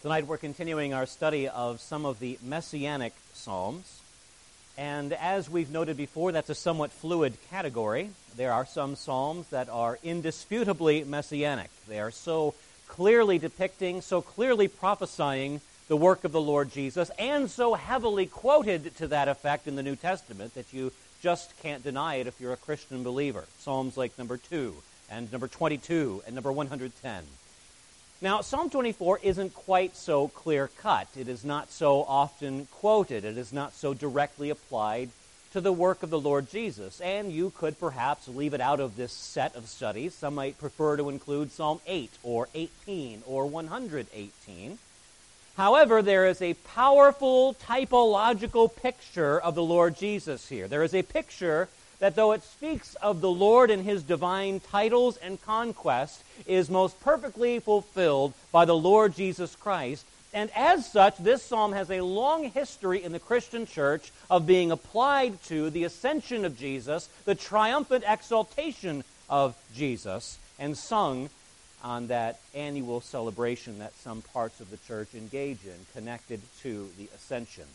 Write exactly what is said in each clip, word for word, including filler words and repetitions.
Tonight we're continuing our study of some of the Messianic Psalms. And as we've noted before, that's a somewhat fluid category. There are some psalms that are indisputably Messianic. They are so clearly depicting, so clearly prophesying the work of the Lord Jesus, and so heavily quoted to that effect in the New Testament that you just can't deny it if you're a Christian believer. Psalms like number two, and number twenty-two, and number one hundred ten. Now, Psalm twenty-four isn't quite so clear-cut. It is not so often quoted. It is not so directly applied to the work of the Lord Jesus. And you could perhaps leave it out of this set of studies. Some might prefer to include Psalm eight or eighteen or one hundred eighteen. However, there is a powerful typological picture of the Lord Jesus here. There is a picture that though it speaks of the Lord and His divine titles and conquest, is most perfectly fulfilled by the Lord Jesus Christ. And as such, this psalm has a long history in the Christian church of being applied to the ascension of Jesus, the triumphant exaltation of Jesus, and sung on that annual celebration that some parts of the church engage in, connected to the ascension.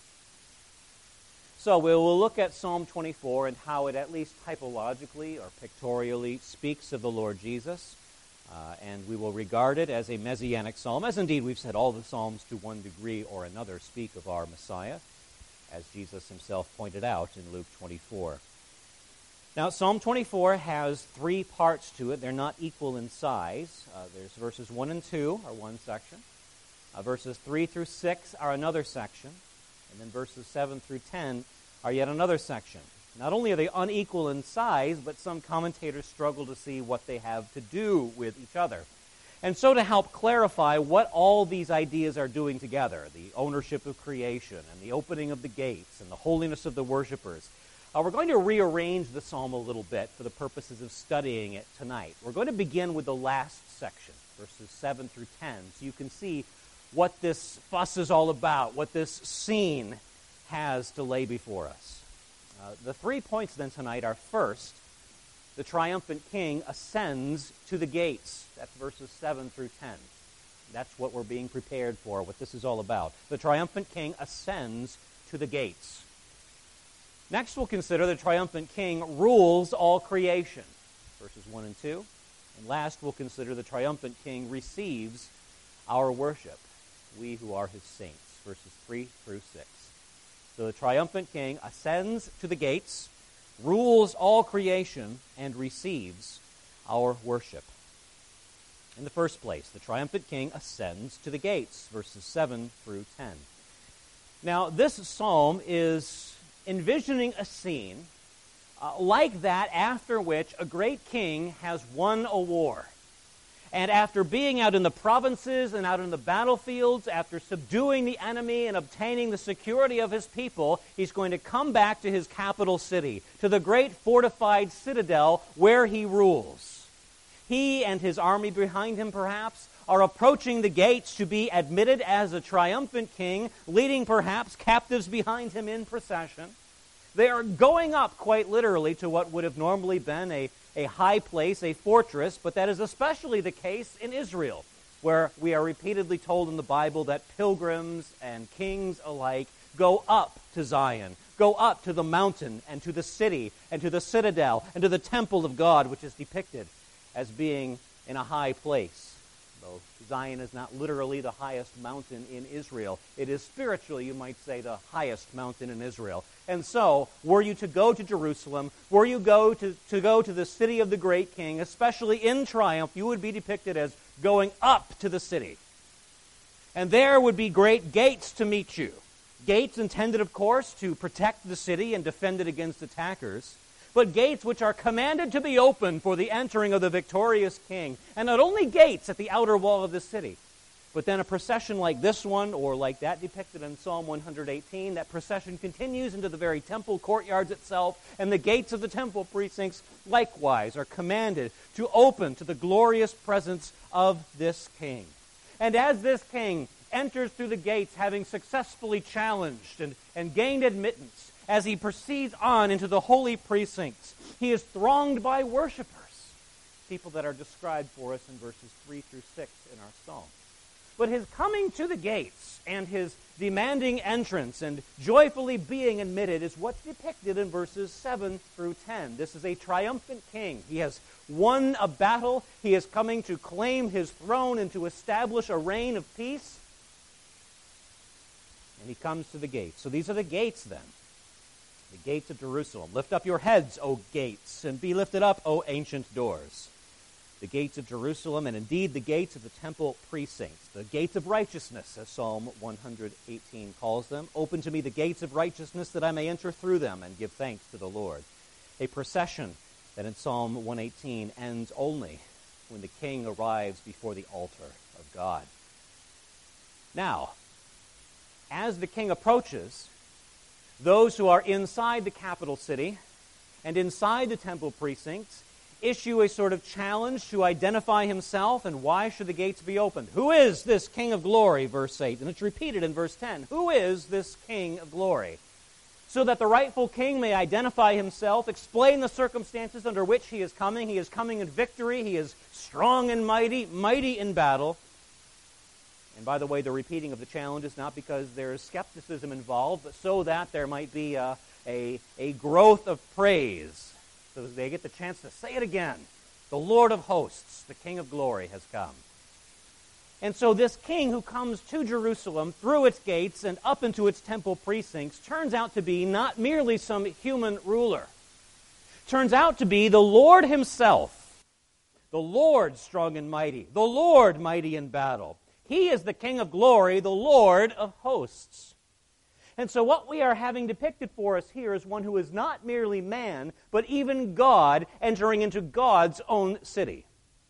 So we will look at Psalm twenty-four and how it at least typologically or pictorially speaks of the Lord Jesus. Uh, and we will regard it as a messianic psalm, as indeed we've said all the psalms to one degree or another speak of our Messiah, as Jesus himself pointed out in Luke twenty-four. Now, Psalm twenty-four has three parts to it. They're not equal in size. Uh, there's verses one and two are one section. Uh, verses three through six are another section. And then verses seven through ten are yet another section. Not only are they unequal in size, but some commentators struggle to see what they have to do with each other. And so to help clarify what all these ideas are doing together, the ownership of creation and the opening of the gates and the holiness of the worshipers, uh, we're going to rearrange the psalm a little bit for the purposes of studying it tonight. We're going to begin with the last section, verses seven through ten, so you can see what this fuss is all about, what this scene has to lay before us. Uh, the three points then tonight are, first, the triumphant king ascends to the gates. That's verses seven through ten. That's what we're being prepared for, what this is all about. The triumphant king ascends to the gates. Next, we'll consider the triumphant king rules all creation, verses one and two. And last, we'll consider the triumphant king receives our worship, we who are his saints, verses three through six. So the triumphant king ascends to the gates, rules all creation, and receives our worship. In the first place, the triumphant king ascends to the gates, verses seven through ten. Now, this psalm is envisioning a scene uh, like that after which a great king has won a war. And after being out in the provinces and out in the battlefields, after subduing the enemy and obtaining the security of his people, he's going to come back to his capital city, to the great fortified citadel where he rules. He and his army behind him, perhaps, are approaching the gates to be admitted as a triumphant king, leading perhaps captives behind him in procession. They are going up quite literally to what would have normally been a a high place, a fortress, but that is especially the case in Israel, where we are repeatedly told in the Bible that pilgrims and kings alike go up to Zion, go up to the mountain and to the city and to the citadel and to the temple of God, which is depicted as being in a high place. Though Zion is not literally the highest mountain in Israel, it is spiritually, you might say, the highest mountain in Israel. And so, were you to go to Jerusalem, were you go to, to go to the city of the great king, especially in triumph, you would be depicted as going up to the city. And there would be great gates to meet you. Gates intended, of course, to protect the city and defend it against attackers, but gates which are commanded to be open for the entering of the victorious king. And not only gates at the outer wall of the city, but then a procession like this one, or like that depicted in Psalm one hundred eighteen, that procession continues into the very temple courtyards itself, and the gates of the temple precincts likewise are commanded to open to the glorious presence of this king. And as this king enters through the gates, having successfully challenged and, and gained admittance, as he proceeds on into the holy precincts, he is thronged by worshipers, people that are described for us in verses three through six in our psalm. But his coming to the gates and his demanding entrance and joyfully being admitted is what's depicted in verses seven through ten. This is a triumphant king. He has won a battle. He is coming to claim his throne and to establish a reign of peace. And he comes to the gates. So these are the gates then. The gates of Jerusalem. Lift up your heads, O gates, and be lifted up, O ancient doors. The gates of Jerusalem, and indeed the gates of the temple precincts, the gates of righteousness, as Psalm one eighteen calls them. Open to me the gates of righteousness, that I may enter through them and give thanks to the Lord. A procession that in Psalm one eighteen ends only when the king arrives before the altar of God. Now, as the king approaches, those who are inside the capital city and inside the temple precincts issue a sort of challenge to identify himself, and why should the gates be opened? Who is this King of Glory, verse eight? And it's repeated in verse ten. Who is this King of Glory? So that the rightful king may identify himself, explain the circumstances under which he is coming. He is coming in victory. He is strong and mighty, mighty in battle. And by the way, the repeating of the challenge is not because there is skepticism involved, but so that there might be a, a, a growth of praise, so that they get the chance to say it again. The Lord of hosts, the King of glory, has come. And so this king who comes to Jerusalem through its gates and up into its temple precincts turns out to be not merely some human ruler. Turns out to be the Lord himself. The Lord strong and mighty. The Lord mighty in battle. He is the King of glory, the Lord of hosts. And so what we are having depicted for us here is one who is not merely man, but even God entering into God's own city.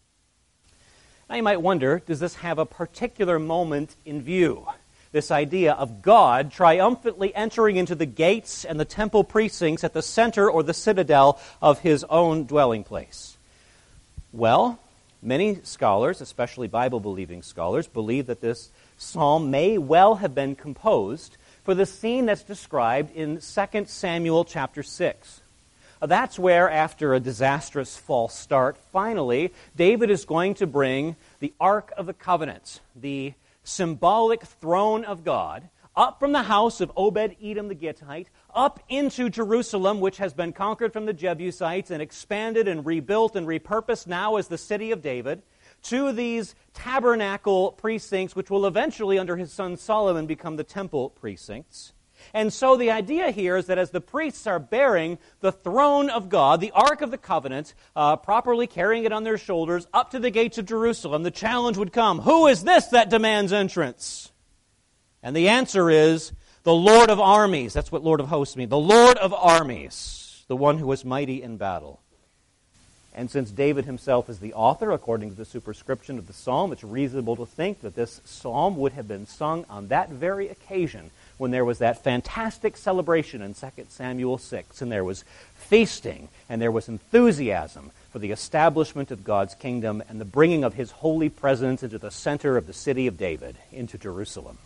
Now you might wonder, does this have a particular moment in view? This idea of God triumphantly entering into the gates and the temple precincts at the center or the citadel of his own dwelling place. Well, many scholars, especially Bible-believing scholars, believe that this psalm may well have been composed for the scene that's described in Second Samuel chapter six. That's where, after a disastrous false start, finally, David is going to bring the Ark of the Covenant, the symbolic throne of God, up from the house of Obed-Edom the Gittite, up into Jerusalem, which has been conquered from the Jebusites and expanded and rebuilt and repurposed now as the city of David, to these tabernacle precincts, which will eventually, under his son Solomon, become the temple precincts. And so the idea here is that as the priests are bearing the throne of God, the Ark of the Covenant, uh, properly carrying it on their shoulders, up to the gates of Jerusalem, the challenge would come, who is this that demands entrance? And the answer is, the Lord of armies. That's what Lord of hosts means. The Lord of armies, the one who is mighty in battle. And since David himself is the author, according to the superscription of the psalm, it's reasonable to think that this psalm would have been sung on that very occasion when there was that fantastic celebration in Second Samuel six, and there was feasting, and there was enthusiasm for the establishment of God's kingdom and the bringing of his holy presence into the center of the city of David, into Jerusalem.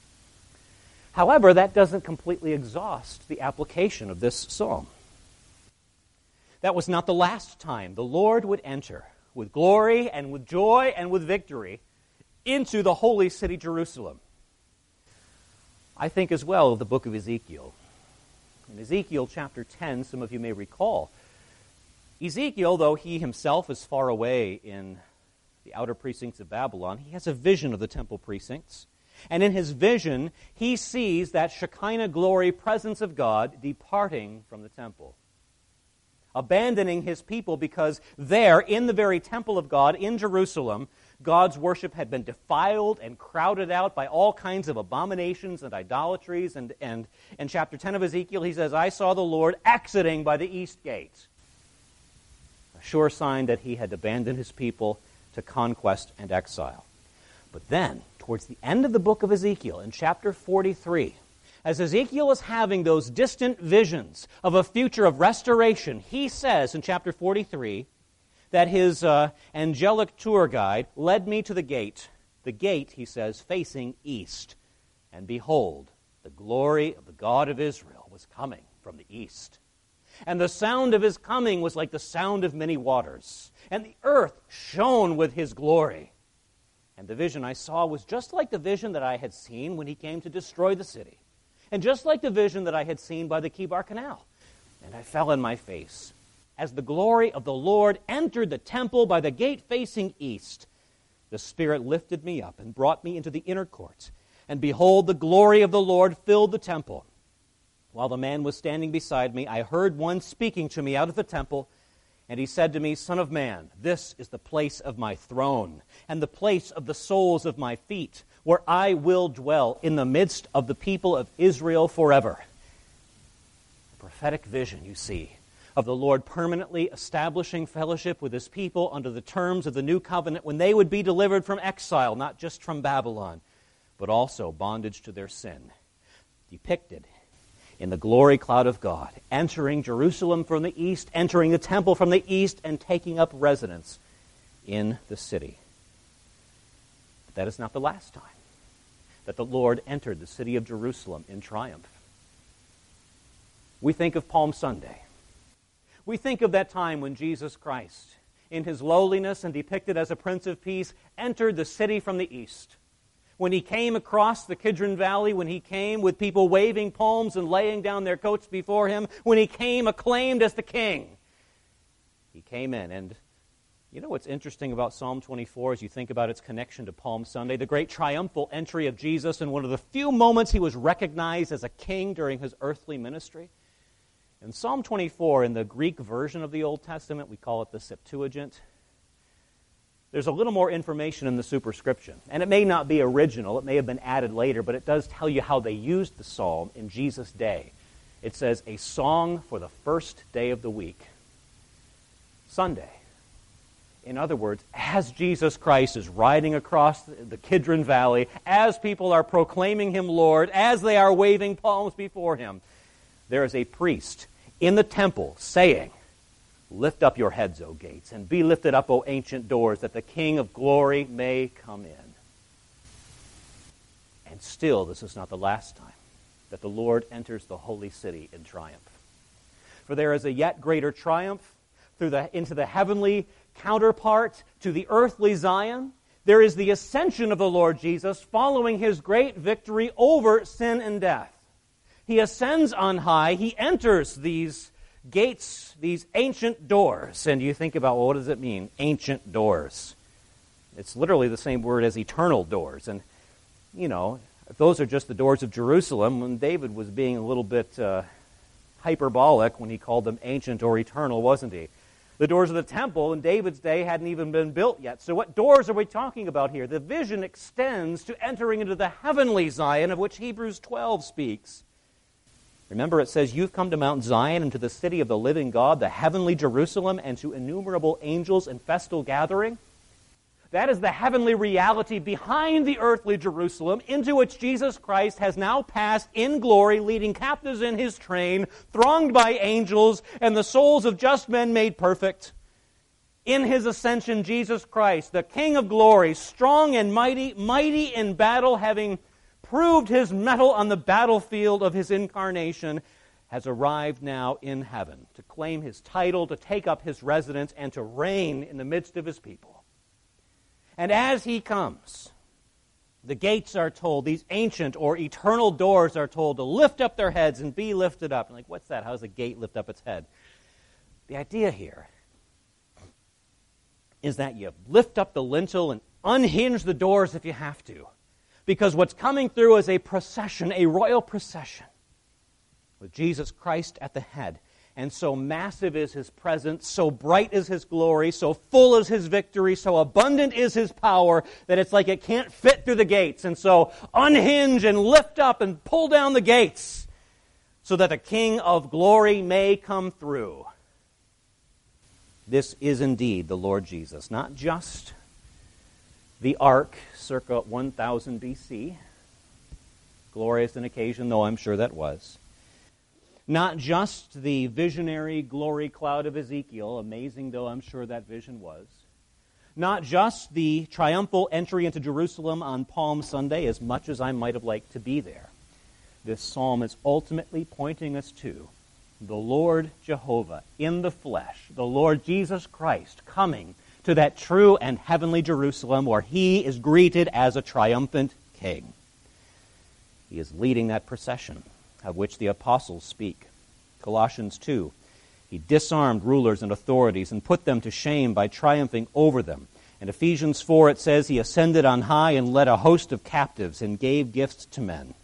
However, that doesn't completely exhaust the application of this psalm. That was not the last time the Lord would enter with glory and with joy and with victory into the holy city Jerusalem. I think as well of the book of Ezekiel. In Ezekiel chapter ten, some of you may recall, Ezekiel, though he himself is far away in the outer precincts of Babylon, he has a vision of the temple precincts. And in his vision, he sees that Shekinah glory presence of God departing from the temple, abandoning his people, because there, in the very temple of God in Jerusalem, God's worship had been defiled and crowded out by all kinds of abominations and idolatries. And, and in chapter ten of Ezekiel, he says, I saw the Lord exiting by the east gate. A sure sign that he had abandoned his people to conquest and exile. But then, towards the end of the book of Ezekiel, in chapter forty-three, as Ezekiel is having those distant visions of a future of restoration, he says in chapter forty-three that his uh, angelic tour guide led me to the gate. The gate, he says, facing east. And behold, the glory of the God of Israel was coming from the east. And the sound of his coming was like the sound of many waters. And the earth shone with his glory. And the vision I saw was just like the vision that I had seen when he came to destroy the city, and just like the vision that I had seen by the Kibar Canal. And I fell on my face as the glory of the Lord entered the temple by the gate facing east. The Spirit lifted me up and brought me into the inner court. And behold, the glory of the Lord filled the temple. While the man was standing beside me, I heard one speaking to me out of the temple. And he said to me, Son of man, this is the place of my throne, and the place of the soles of my feet, where I will dwell in the midst of the people of Israel forever. A prophetic vision, you see, of the Lord permanently establishing fellowship with his people under the terms of the new covenant when they would be delivered from exile, not just from Babylon, but also bondage to their sin, depicted in the glory cloud of God, entering Jerusalem from the east, entering the temple from the east, and taking up residence in the city. But that is not the last time that the Lord entered the city of Jerusalem in triumph. We think of Palm Sunday. We think of that time when Jesus Christ, in his lowliness and depicted as a Prince of Peace, entered the city from the east. When he came across the Kidron Valley, when he came with people waving palms and laying down their coats before him, when he came acclaimed as the king, he came in. And you know what's interesting about Psalm twenty-four as you think about its connection to Palm Sunday? The great triumphal entry of Jesus in one of the few moments he was recognized as a king during his earthly ministry. In Psalm twenty-four, in the Greek version of the Old Testament, we call it the Septuagint, there's a little more information in the superscription. And it may not be original, it may have been added later, but it does tell you how they used the psalm in Jesus' day. It says, a song for the first day of the week, Sunday. In other words, as Jesus Christ is riding across the Kidron Valley, as people are proclaiming him Lord, as they are waving palms before him, there is a priest in the temple saying, lift up your heads, O gates, and be lifted up, O ancient doors, that the King of glory may come in. And still, this is not the last time that the Lord enters the holy city in triumph. For there is a yet greater triumph through the, into the heavenly counterpart to the earthly Zion. There is the ascension of the Lord Jesus following his great victory over sin and death. He ascends on high. He enters these gates, these ancient doors. And you think about, well, what does it mean, ancient doors? It's literally the same word as eternal doors. And, you know, if those are just the doors of Jerusalem, when David was being a little bit uh, hyperbolic when he called them ancient or eternal, wasn't he? The doors of the temple in David's day hadn't even been built yet. So what doors are we talking about here? The vision extends to entering into the heavenly Zion, of which Hebrews twelve speaks. Remember, it says, you've come to Mount Zion and to the city of the living God, the heavenly Jerusalem, and to innumerable angels in festal gathering. That is the heavenly reality behind the earthly Jerusalem, into which Jesus Christ has now passed in glory, leading captives in his train, thronged by angels, and the souls of just men made perfect. In his ascension, Jesus Christ, the King of glory, strong and mighty, mighty in battle, having proved his mettle on the battlefield of his incarnation, has arrived now in heaven to claim his title, to take up his residence, and to reign in the midst of his people. And as he comes, the gates are told, these ancient or eternal doors are told to lift up their heads and be lifted up. And like, what's that? How does a gate lift up its head? The idea here is that you lift up the lintel and unhinge the doors if you have to. Because what's coming through is a procession, a royal procession, with Jesus Christ at the head. And so massive is his presence, so bright is his glory, so full is his victory, so abundant is his power, that it's like it can't fit through the gates. And so unhinge and lift up and pull down the gates, so that the King of glory may come through. This is indeed the Lord Jesus, not just the ark circa one thousand B C, glorious an occasion, though I'm sure that was. Not just the visionary glory cloud of Ezekiel, amazing though I'm sure that vision was. Not just the triumphal entry into Jerusalem on Palm Sunday, as much as I might have liked to be there. This psalm is ultimately pointing us to the Lord Jehovah in the flesh, the Lord Jesus Christ coming to that true and heavenly Jerusalem where he is greeted as a triumphant king. He is leading that procession of which the apostles speak. Colossians two, he disarmed rulers and authorities and put them to shame by triumphing over them. In Ephesians four, it says, he ascended on high and led a host of captives and gave gifts to men.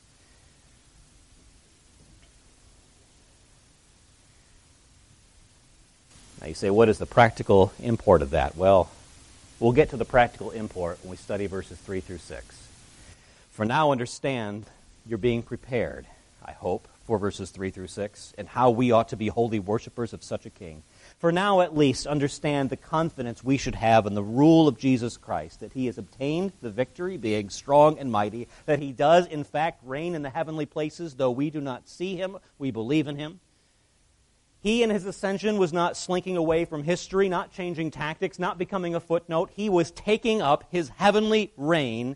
Now you say, what is the practical import of that? Well, we'll get to the practical import when we study verses three through six. For now, understand you're being prepared, I hope, for verses three through six, and how we ought to be holy worshipers of such a king. For now, at least, understand the confidence we should have in the rule of Jesus Christ, that he has obtained the victory, being strong and mighty, that he does, in fact, reign in the heavenly places, though we do not see him, we believe in him. He in his ascension was not slinking away from history, not changing tactics, not becoming a footnote. He was taking up his heavenly reign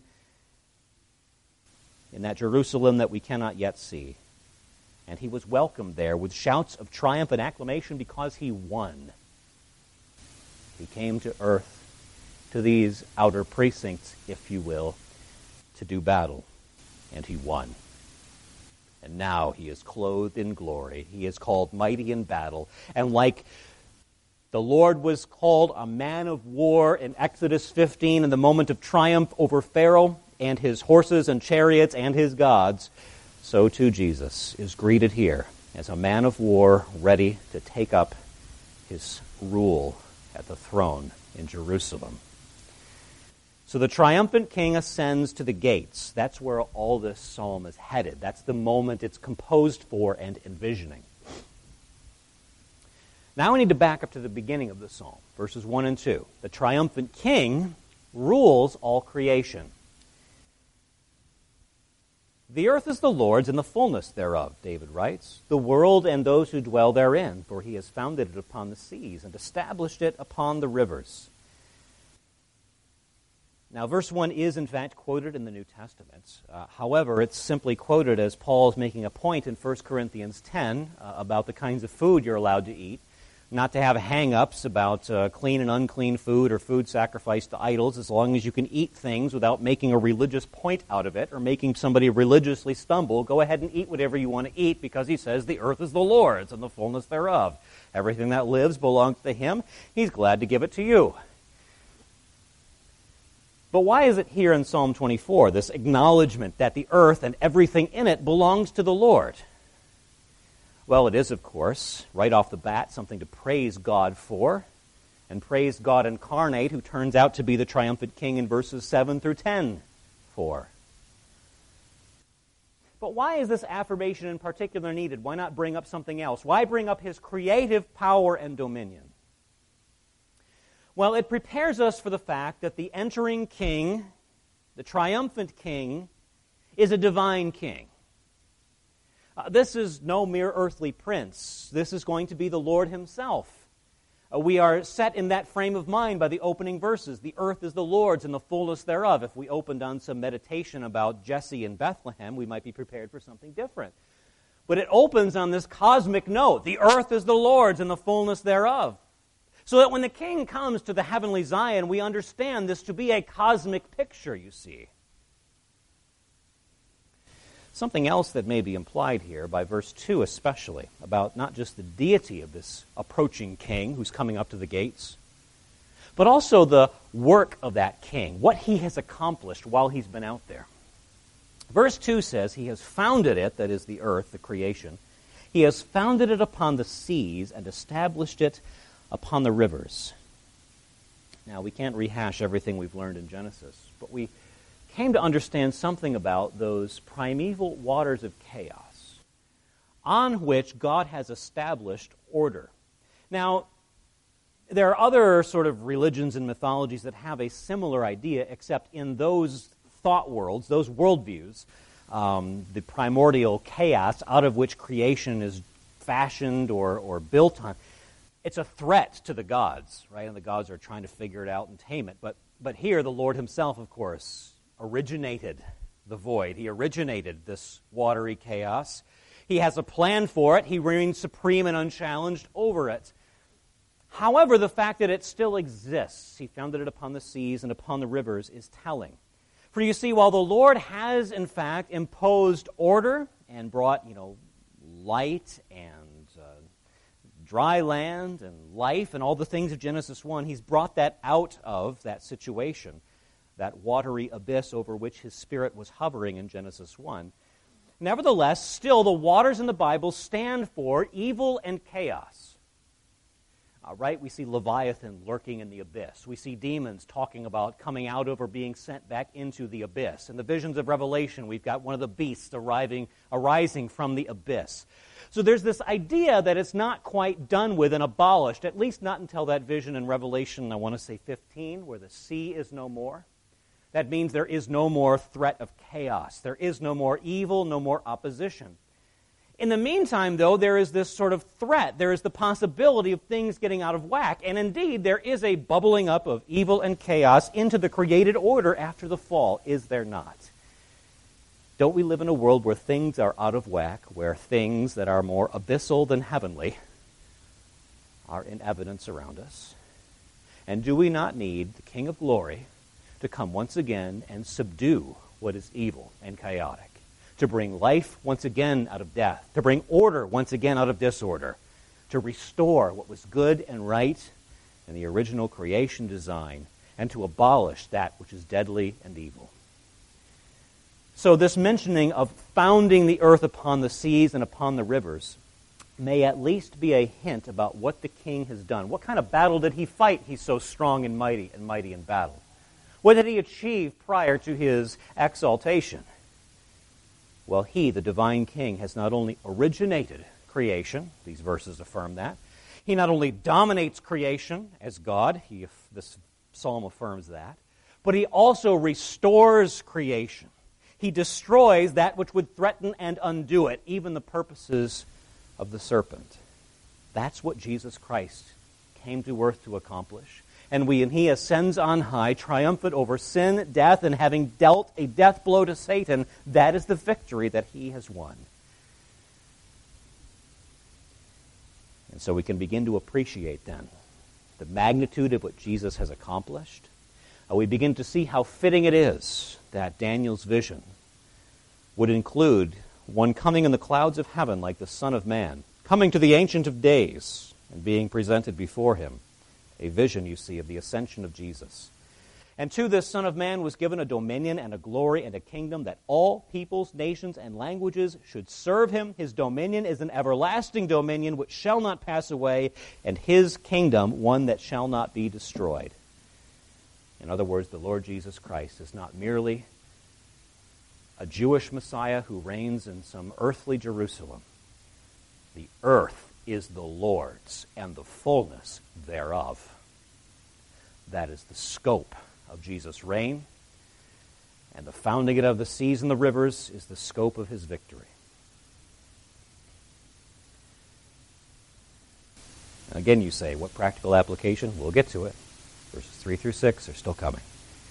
in that Jerusalem that we cannot yet see. And he was welcomed there with shouts of triumph and acclamation because he won. He came to earth, to these outer precincts, if you will, to do battle. And he won. And now he is clothed in glory. He is called mighty in battle. And like the Lord was called a man of war in Exodus fifteen in the moment of triumph over Pharaoh and his horses and chariots and his gods, so too Jesus is greeted here as a man of war ready to take up his rule at the throne in Jerusalem. So the triumphant king ascends to the gates. That's where all this psalm is headed. That's the moment it's composed for and envisioning. Now we need to back up to the beginning of the psalm, verses one and two. The triumphant king rules all creation. The earth is the Lord's and the fullness thereof, David writes, the world and those who dwell therein, for he has founded it upon the seas and established it upon the rivers. Now, verse one is, in fact, quoted in the New Testament. Uh, however, it's simply quoted as Paul's making a point in First Corinthians ten uh, about the kinds of food you're allowed to eat, not to have hang-ups about uh, clean and unclean food or food sacrificed to idols, as long as you can eat things without making a religious point out of it or making somebody religiously stumble. Go ahead and eat whatever you want to eat, because he says the earth is the Lord's and the fullness thereof. Everything that lives belongs to him. He's glad to give it to you. But why is it here in Psalm twenty-four, this acknowledgement that the earth and everything in it belongs to the Lord? Well, it is, of course, right off the bat, something to praise God for, and praise God incarnate, who turns out to be the triumphant king in verses seven through ten for. But why is this affirmation in particular needed? Why not bring up something else? Why bring up his creative power and dominion? Well, it prepares us for the fact that the entering king, the triumphant king, is a divine king. Uh, this is no mere earthly prince. This is going to be the Lord himself. Uh, we are set in that frame of mind by the opening verses. The earth is the Lord's and the fullness thereof. If we opened on some meditation about Jesse and Bethlehem, we might be prepared for something different. But it opens on this cosmic note. The earth is the Lord's and the fullness thereof. So that when the king comes to the heavenly Zion, we understand this to be a cosmic picture, you see. Something else that may be implied here by verse two especially, about not just the deity of this approaching king who's coming up to the gates, but also the work of that king, what he has accomplished while he's been out there. Verse two says, he has founded it, that is the earth, the creation. He has founded it upon the seas and established it upon the rivers. Now, we can't rehash everything we've learned in Genesis, but we came to understand something about those primeval waters of chaos on which God has established order. Now, there are other sort of religions and mythologies that have a similar idea, except in those thought worlds, those worldviews, um, the primordial chaos out of which creation is fashioned or, or built on, it's a threat to the gods, right? And the gods are trying to figure it out and tame it. But but here, the Lord himself, of course, originated the void. He originated this watery chaos. He has a plan for it. He reigns supreme and unchallenged over it. However, the fact that it still exists, he founded it upon the seas and upon the rivers, is telling. For you see, while the Lord has, in fact, imposed order and brought, you know, light and uh, dry land and life and all the things of Genesis one, he's brought that out of that situation, that watery abyss over which his Spirit was hovering in Genesis one. Nevertheless, still the waters in the Bible stand for evil and chaos. Uh, right? We see Leviathan lurking in the abyss. We see demons talking about coming out of or being sent back into the abyss. In the visions of Revelation, we've got one of the beasts arriving, arising from the abyss. So there's this idea that it's not quite done with and abolished, at least not until that vision in Revelation, I want to say fifteen, where the sea is no more. That means there is no more threat of chaos. There is no more evil, no more opposition. In the meantime, though, there is this sort of threat. There is the possibility of things getting out of whack. And indeed, there is a bubbling up of evil and chaos into the created order after the fall, is there not? Don't we live in a world where things are out of whack, where things that are more abyssal than heavenly are in evidence around us? And do we not need the King of Glory to come once again and subdue what is evil and chaotic? To bring life once again out of death, to bring order once again out of disorder, to restore what was good and right in the original creation design, and to abolish that which is deadly and evil. So this mentioning of founding the earth upon the seas and upon the rivers may at least be a hint about what the king has done. What kind of battle did he fight? He's so strong and mighty and mighty in battle. What did he achieve prior to his exaltation? Well, he, the divine king, has not only originated creation, these verses affirm that, he not only dominates creation as God, he, this psalm affirms that, but he also restores creation. He destroys that which would threaten and undo it, even the purposes of the serpent. That's what Jesus Christ came to earth to accomplish. And we and he ascends on high, triumphant over sin, death, and having dealt a death blow to Satan, that is the victory that he has won. And so we can begin to appreciate then the magnitude of what Jesus has accomplished. Uh, we begin to see how fitting it is that Daniel's vision would include one coming in the clouds of heaven like the Son of Man, coming to the Ancient of Days and being presented before him. A vision, you see, of the ascension of Jesus. And to this Son of Man was given a dominion and a glory and a kingdom that all peoples, nations, and languages should serve him. His dominion is an everlasting dominion which shall not pass away, and his kingdom one that shall not be destroyed. In other words, the Lord Jesus Christ is not merely a Jewish Messiah who reigns in some earthly Jerusalem. The earth is the Lord's and the fullness thereof. That is the scope of Jesus' reign, and the founding it of the seas and the rivers is the scope of his victory. And again, you say, what practical application? We'll get to it. Verses three through six are still coming.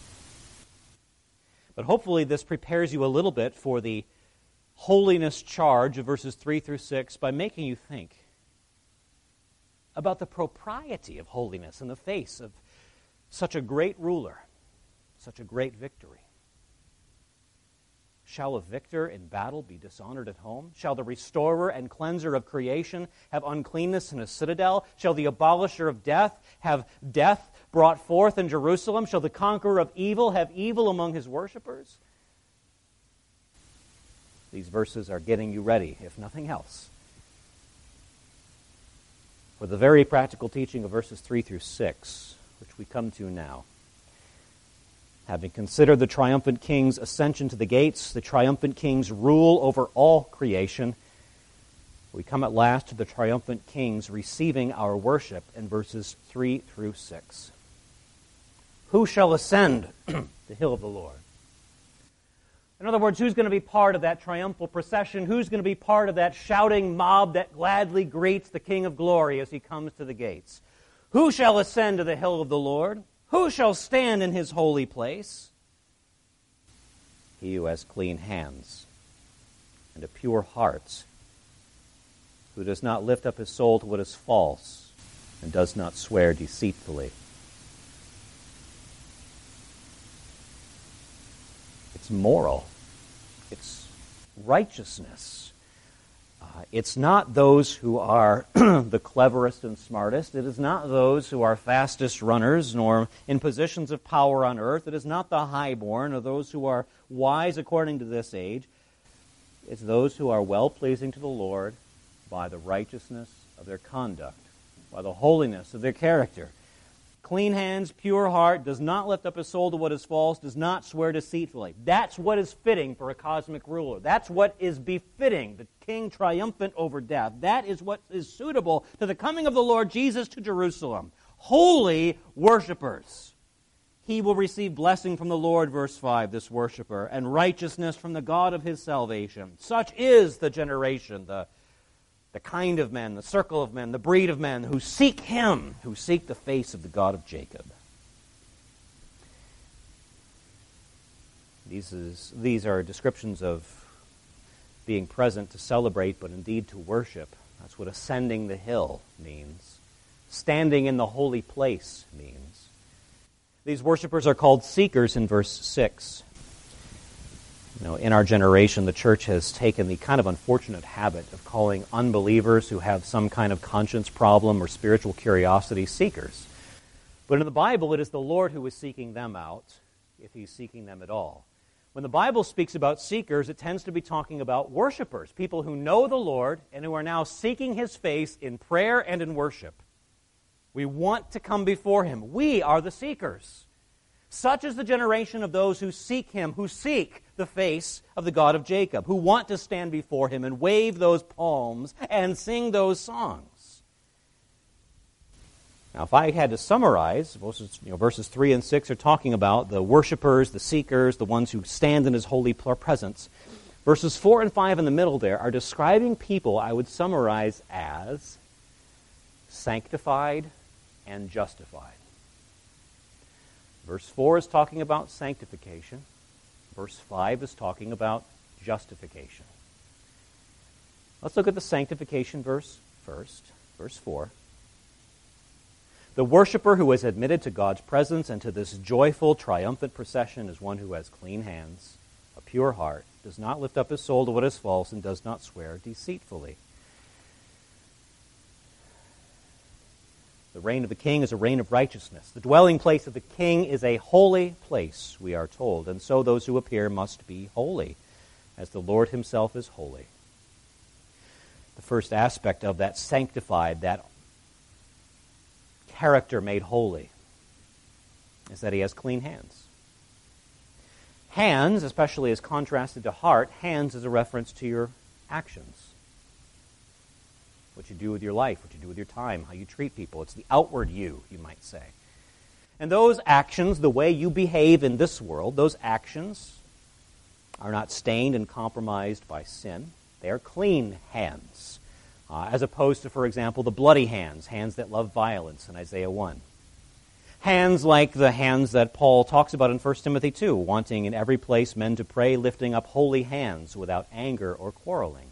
But hopefully this prepares you a little bit for the holiness charge of verses three through six by making you think about the propriety of holiness in the face of such a great ruler, such a great victory. Shall a victor in battle be dishonored at home? Shall the restorer and cleanser of creation have uncleanness in a citadel? Shall the abolisher of death have death brought forth in Jerusalem? Shall the conqueror of evil have evil among his worshipers? These verses are getting you ready, if nothing else, for the very practical teaching of verses three through six, which we come to now. Having considered the triumphant king's ascension to the gates, the triumphant king's rule over all creation, we come at last to the triumphant king's receiving our worship in verses three through six. Who shall ascend the hill of the Lord? In other words, who's going to be part of that triumphal procession? Who's going to be part of that shouting mob that gladly greets the King of Glory as he comes to the gates? Who shall ascend to the hill of the Lord? Who shall stand in his holy place? He who has clean hands and a pure heart, who does not lift up his soul to what is false, and does not swear deceitfully. It's moral. It's righteousness. Uh, it's not those who are the cleverest and smartest. It is not those who are fastest runners, nor in positions of power on earth. It is not the highborn or those who are wise according to this age. It's those who are well-pleasing to the Lord by the righteousness of their conduct, by the holiness of their character. Clean hands, pure heart, does not lift up his soul to what is false, does not swear deceitfully. That's what is fitting for a cosmic ruler. That's what is befitting the king triumphant over death. That is what is suitable to the coming of the Lord Jesus to Jerusalem. Holy worshipers. He will receive blessing from the Lord, verse five, this worshiper, and righteousness from the God of his salvation. Such is the generation, the The kind of men, the circle of men, the breed of men who seek him, who seek the face of the God of Jacob. These, is, these are descriptions of being present to celebrate, but indeed to worship. That's what ascending the hill means. Standing in the holy place means. These worshipers are called seekers in verse six. You know, in our generation, the church has taken the kind of unfortunate habit of calling unbelievers who have some kind of conscience problem or spiritual curiosity seekers. But in the Bible, it is the Lord who is seeking them out, if he's seeking them at all. When the Bible speaks about seekers, it tends to be talking about worshipers, people who know the Lord and who are now seeking his face in prayer and in worship. We want to come before him. We are the seekers. Such is the generation of those who seek him, who seek the face of the God of Jacob, who want to stand before him and wave those palms and sing those songs. Now, if I had to summarize, verses, you know, verses three and six are talking about the worshipers, the seekers, the ones who stand in his holy presence. Verses four and five in the middle there are describing people I would summarize as sanctified and justified. Verse four is talking about sanctification. Verse five is talking about justification. Let's look at the sanctification verse first. Verse four. The worshiper who is admitted to God's presence and to this joyful, triumphant procession is one who has clean hands, a pure heart, does not lift up his soul to what is false, and does not swear deceitfully. The reign of the king is a reign of righteousness. The dwelling place of the king is a holy place, we are told, and so those who appear must be holy, as the Lord himself is holy. The first aspect of that sanctified, that character made holy, is that he has clean hands. Hands, especially as contrasted to heart, hands is a reference to your actions. What you do with your life, what you do with your time, how you treat people. It's the outward you, you might say. And those actions, the way you behave in this world, those actions are not stained and compromised by sin. They are clean hands, uh, as opposed to, for example, the bloody hands, hands that love violence in Isaiah one. Hands like the hands that Paul talks about in First Timothy two, wanting in every place men to pray, lifting up holy hands without anger or quarreling.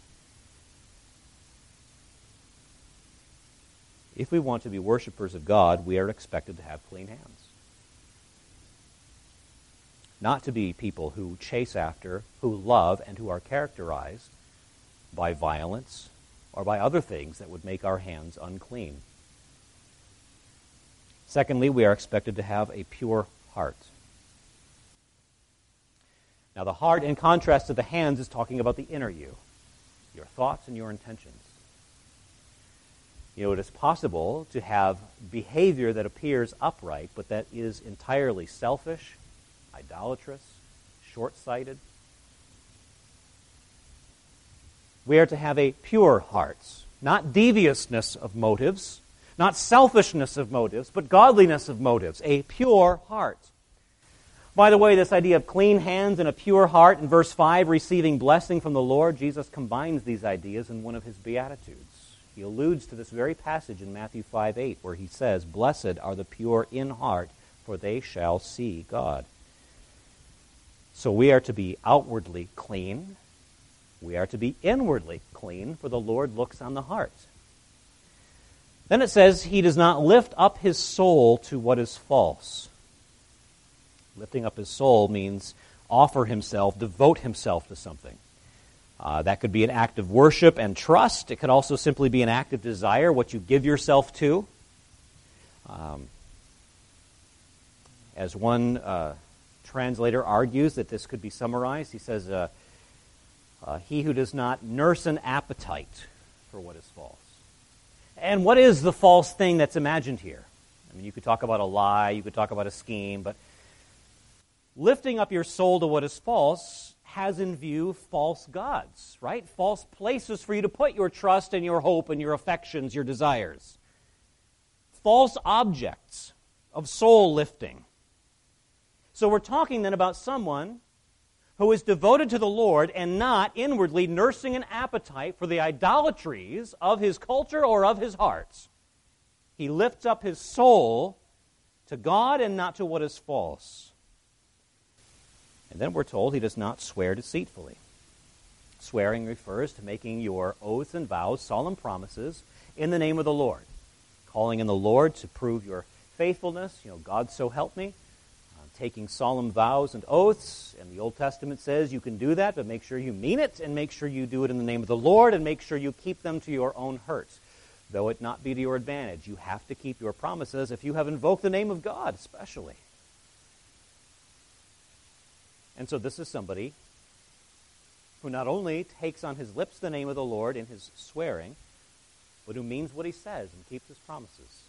If we want to be worshipers of God, we are expected to have clean hands. Not to be people who chase after, who love, and who are characterized by violence or by other things that would make our hands unclean. Secondly, we are expected to have a pure heart. Now, the heart, in contrast to the hands, is talking about the inner you, your thoughts and your intentions. You know, it is possible to have behavior that appears upright, but that is entirely selfish, idolatrous, short-sighted. We are to have a pure heart, not deviousness of motives, not selfishness of motives, but godliness of motives, a pure heart. By the way, this idea of clean hands and a pure heart in verse five, receiving blessing from the Lord, Jesus combines these ideas in one of his Beatitudes. He alludes to this very passage in Matthew five eight, where he says, "Blessed are the pure in heart, for they shall see God." So we are to be outwardly clean. We are to be inwardly clean, for the Lord looks on the heart. Then it says, he does not lift up his soul to what is false. Lifting up his soul means offer himself, devote himself to something. Uh, that could be an act of worship and trust. It could also simply be an act of desire, what you give yourself to. Um, as one uh, translator argues that this could be summarized, he says, uh, uh, he who does not nurse an appetite for what is false. And what is the false thing that's imagined here? I mean, you could talk about a lie, you could talk about a scheme, but lifting up your soul to what is false has in view false gods, right? False places for you to put your trust and your hope and your affections, your desires. False objects of soul lifting. So we're talking then about someone who is devoted to the Lord and not inwardly nursing an appetite for the idolatries of his culture or of his heart. He lifts up his soul to God and not to what is false. And then we're told he does not swear deceitfully. Swearing refers to making your oaths and vows, solemn promises, in the name of the Lord. Calling in the Lord to prove your faithfulness. You know, God so help me. Uh, taking solemn vows and oaths. And the Old Testament says you can do that, but make sure you mean it, and make sure you do it in the name of the Lord, and make sure you keep them to your own hurt. Though it not be to your advantage, you have to keep your promises if you have invoked the name of God, especially. And so this is somebody who not only takes on his lips the name of the Lord in his swearing, but who means what he says and keeps his promises.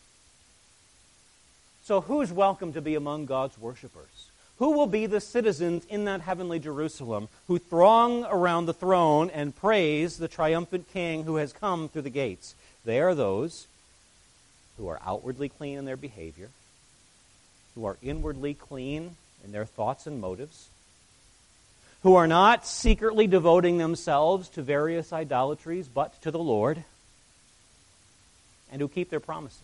So who's welcome to be among God's worshipers? Who will be the citizens in that heavenly Jerusalem who throng around the throne and praise the triumphant King who has come through the gates? They are those who are outwardly clean in their behavior, who are inwardly clean in their thoughts and motives, who are not secretly devoting themselves to various idolatries, but to the Lord, and who keep their promises.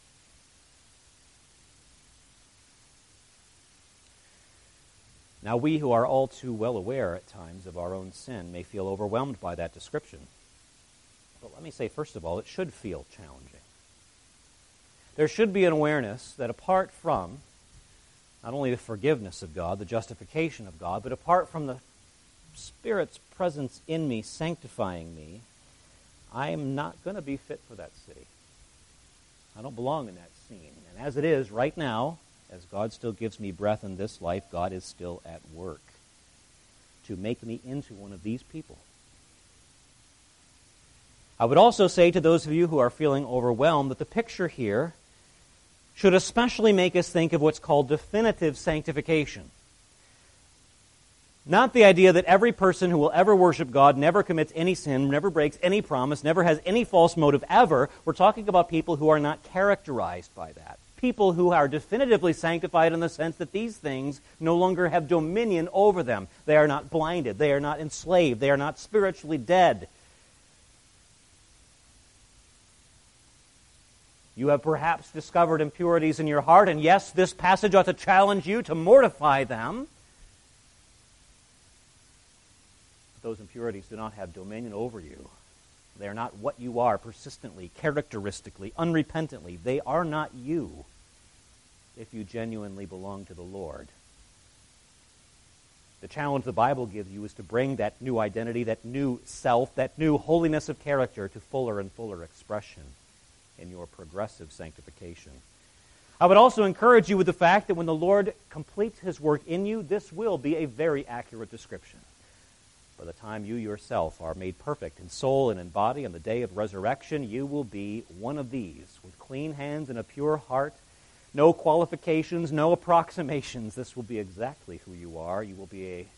Now, we who are all too well aware at times of our own sin may feel overwhelmed by that description. But let me say, first of all, it should feel challenging. There should be an awareness that apart from not only the forgiveness of God, the justification of God, but apart from the Spirit's presence in me, sanctifying me, I am not going to be fit for that city. I don't belong in that scene. And as it is right now, as God still gives me breath in this life, God is still at work to make me into one of these people. I would also say to those of you who are feeling overwhelmed that the picture here should especially make us think of what's called definitive sanctification. Not the idea that every person who will ever worship God never commits any sin, never breaks any promise, never has any false motive ever. We're talking about people who are not characterized by that. People who are definitively sanctified in the sense that these things no longer have dominion over them. They are not blinded. They are not enslaved. They are not spiritually dead. You have perhaps discovered impurities in your heart, and yes, this passage ought to challenge you to mortify them. But those impurities do not have dominion over you. They are not what you are persistently, characteristically, unrepentantly. They are not you if you genuinely belong to the Lord. The challenge the Bible gives you is to bring that new identity, that new self, that new holiness of character to fuller and fuller expression in your progressive sanctification. I would also encourage you with the fact that when the Lord completes His work in you, this will be a very accurate description. By the time you yourself are made perfect in soul and in body on the day of resurrection, you will be one of these, with clean hands and a pure heart, no qualifications, no approximations. This will be exactly who you are. You will be a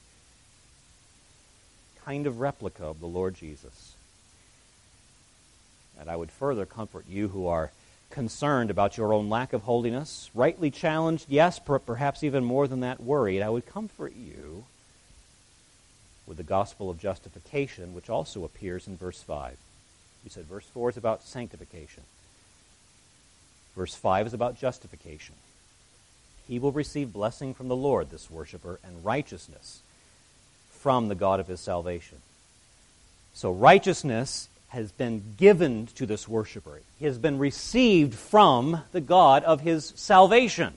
kind of replica of the Lord Jesus. And I would further comfort you who are concerned about your own lack of holiness, rightly challenged, yes, perhaps even more than that, worried. I would comfort you with the gospel of justification, which also appears in verse five. We said verse four is about sanctification. Verse five is about justification. He will receive blessing from the Lord, this worshiper, and righteousness from the God of his salvation. So righteousness has been given to this worshiper. He has been received from the God of his salvation.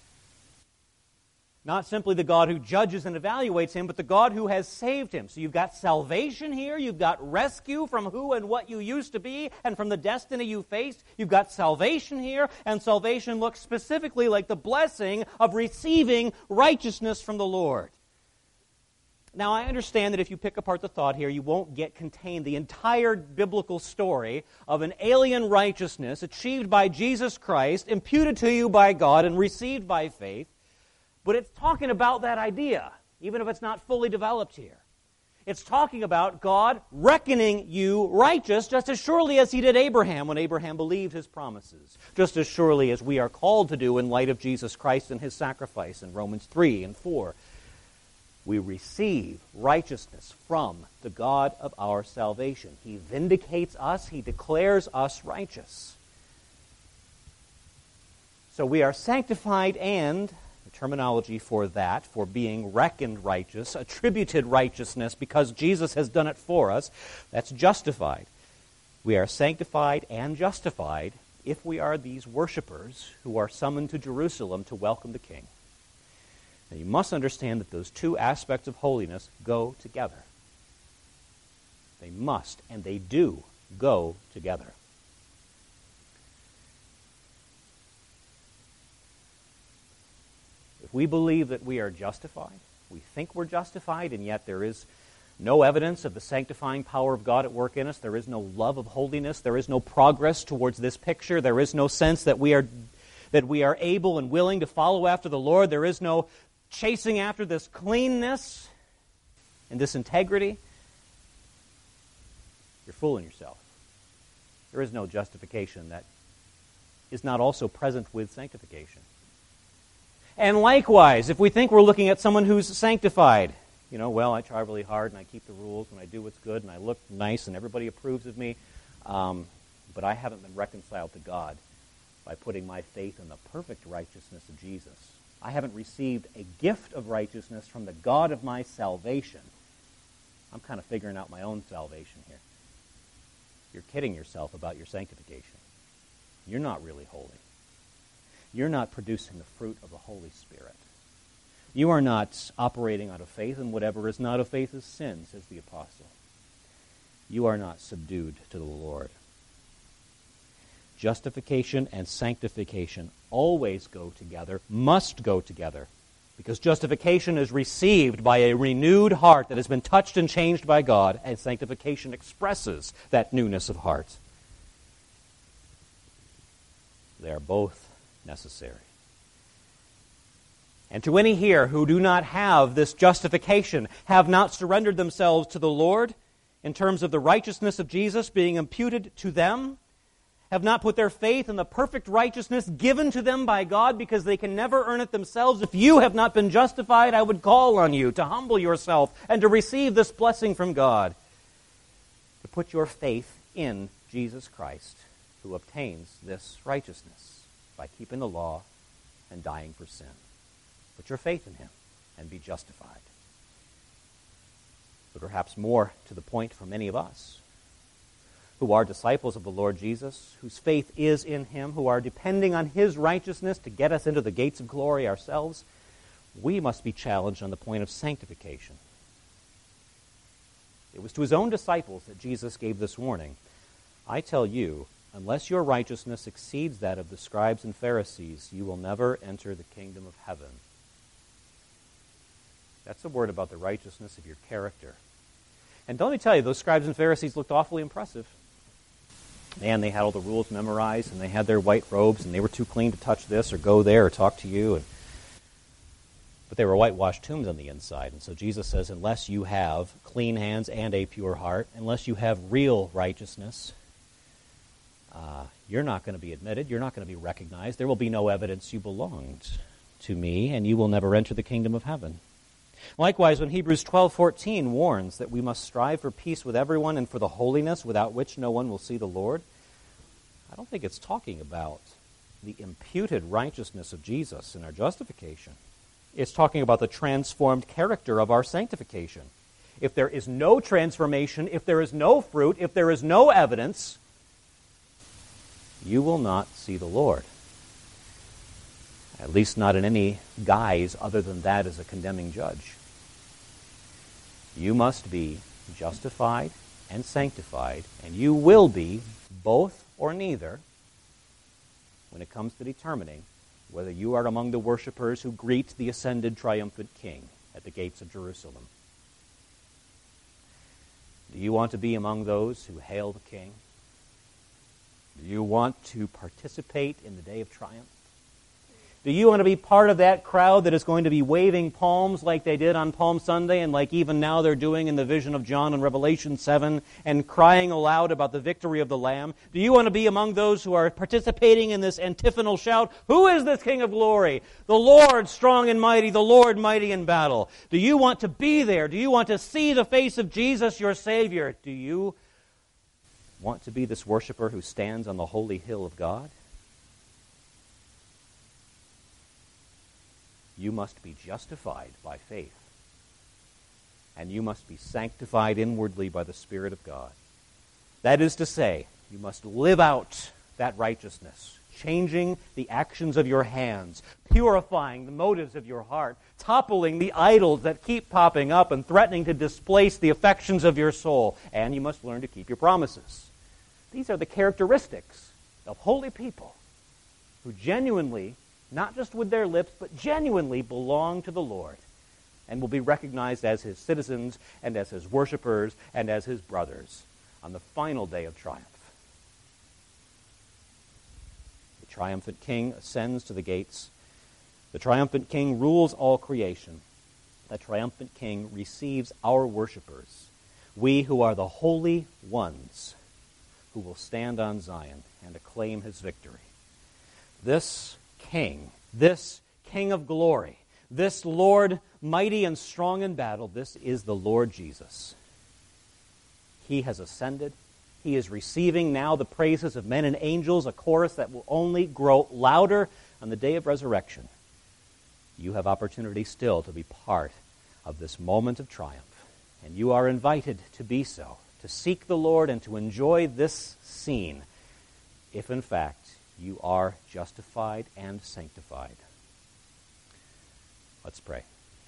Not simply the God who judges and evaluates him, but the God who has saved him. So you've got salvation here, you've got rescue from who and what you used to be, and from the destiny you faced. You've got salvation here, and salvation looks specifically like the blessing of receiving righteousness from the Lord. Now, I understand that if you pick apart the thought here, you won't get contained the entire biblical story of an alien righteousness achieved by Jesus Christ, imputed to you by God, and received by faith. But it's talking about that idea, even if it's not fully developed here. It's talking about God reckoning you righteous just as surely as he did Abraham when Abraham believed his promises, just as surely as we are called to do in light of Jesus Christ and his sacrifice in Romans three and four. We receive righteousness from the God of our salvation. He vindicates us. He declares us righteous. So we are sanctified, and the terminology for that, for being reckoned righteous, attributed righteousness because Jesus has done it for us, that's justified. We are sanctified and justified if we are these worshipers who are summoned to Jerusalem to welcome the King. Now, you must understand that those two aspects of holiness go together. They must, and they do, go together. If we believe that we are justified, we think we're justified, and yet there is no evidence of the sanctifying power of God at work in us, there is no love of holiness, there is no progress towards this picture, there is no sense that we are that we are able and willing to follow after the Lord, there is no chasing after this cleanness and this integrity, you're fooling yourself. There is no justification that is not also present with sanctification. And likewise, if we think we're looking at someone who's sanctified, you know, well, I try really hard and I keep the rules and I do what's good and I look nice and everybody approves of me, um, but I haven't been reconciled to God by putting my faith in the perfect righteousness of Jesus. I haven't received a gift of righteousness from the God of my salvation. I'm kind of figuring out my own salvation here. You're kidding yourself about your sanctification. You're not really holy. You're not producing the fruit of the Holy Spirit. You are not operating out of faith, and whatever is not of faith is sin, says the apostle. You are not subdued to the Lord. Justification and sanctification always go together, must go together, because justification is received by a renewed heart that has been touched and changed by God, and sanctification expresses that newness of heart. They are both necessary. And to any here who do not have this justification, have not surrendered themselves to the Lord in terms of the righteousness of Jesus being imputed to them, have not put their faith in the perfect righteousness given to them by God because they can never earn it themselves. If you have not been justified, I would call on you to humble yourself and to receive this blessing from God, to put your faith in Jesus Christ, who obtains this righteousness by keeping the law and dying for sin. Put your faith in him and be justified. But perhaps more to the point for many of us, who are disciples of the Lord Jesus, whose faith is in him, who are depending on his righteousness to get us into the gates of glory ourselves, we must be challenged on the point of sanctification. It was to his own disciples that Jesus gave this warning. I tell you, unless your righteousness exceeds that of the scribes and Pharisees, you will never enter the kingdom of heaven. That's a word about the righteousness of your character. And don't I tell you, those scribes and Pharisees looked awfully impressive. Man, they had all the rules memorized, and they had their white robes, and they were too clean to touch this or go there or talk to you. And, but they were whitewashed tombs on the inside. And so Jesus says, unless you have clean hands and a pure heart, unless you have real righteousness, uh, you're not going to be admitted. You're not going to be recognized. There will be no evidence you belonged to me, and you will never enter the kingdom of heaven. Likewise, when Hebrews twelve fourteen warns that we must strive for peace with everyone and for the holiness without which no one will see the Lord, I don't think it's talking about the imputed righteousness of Jesus in our justification. It's talking about the transformed character of our sanctification. if there is no transformation, if there is no fruit, if there is no evidence, you will not see the Lord. At least not in any guise other than that as a condemning judge. You must be justified and sanctified, and you will be both or neither when it comes to determining whether you are among the worshipers who greet the ascended triumphant King at the gates of Jerusalem. Do you want to be among those who hail the King? Do you want to participate in the day of triumph? Do you want to be part of that crowd that is going to be waving palms like they did on Palm Sunday and like even now they're doing in the vision of John in Revelation seven and crying aloud about the victory of the Lamb? Do you want to be among those who are participating in this antiphonal shout, "Who is this King of glory? The Lord strong and mighty, the Lord mighty in battle." Do you want to be there? Do you want to see the face of Jesus, your Savior? Do you want to be this worshiper who stands on the holy hill of God? You must be justified by faith, and you must be sanctified inwardly by the Spirit of God. That is to say, you must live out that righteousness, changing the actions of your hands, purifying the motives of your heart, toppling the idols that keep popping up and threatening to displace the affections of your soul, and you must learn to keep your promises. These are the characteristics of holy people who genuinely, not just with their lips, but genuinely belong to the Lord and will be recognized as His citizens and as His worshipers and as His brothers on the final day of triumph. The triumphant King ascends to the gates. The triumphant King rules all creation. The triumphant King receives our worshipers, we who are the holy ones who will stand on Zion and acclaim His victory. This King, this King of glory, this Lord mighty and strong in battle, this is the Lord Jesus. He has ascended. He is receiving now the praises of men and angels, a chorus that will only grow louder on the day of resurrection. You have opportunity still to be part of this moment of triumph, and you are invited to be so, to seek the Lord and to enjoy this scene, if in fact you are justified and sanctified. Let's pray.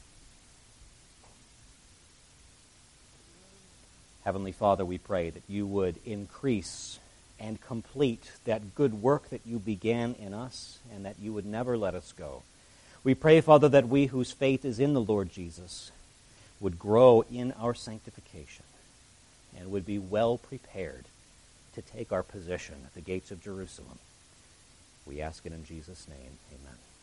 Heavenly Father, we pray that you would increase and complete that good work that you began in us and that you would never let us go. We pray, Father, that we whose faith is in the Lord Jesus would grow in our sanctification and would be well prepared to take our position at the gates of Jerusalem. We ask it in Jesus' name. Amen.